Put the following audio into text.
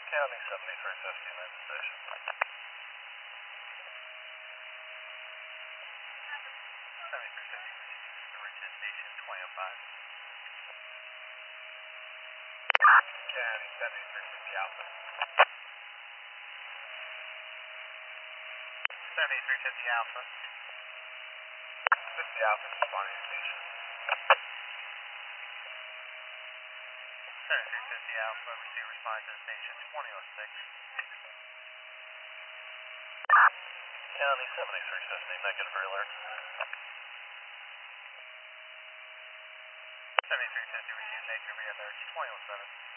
County 7350, main station. 7350, Richmond Station 2005. County 7350 Alpha. 7350 Alpha. 50 Alpha responding station. 7350 Alpha, receive response to the station 2006. County 7350, negative alert. 7350, receive negative alerts 2007.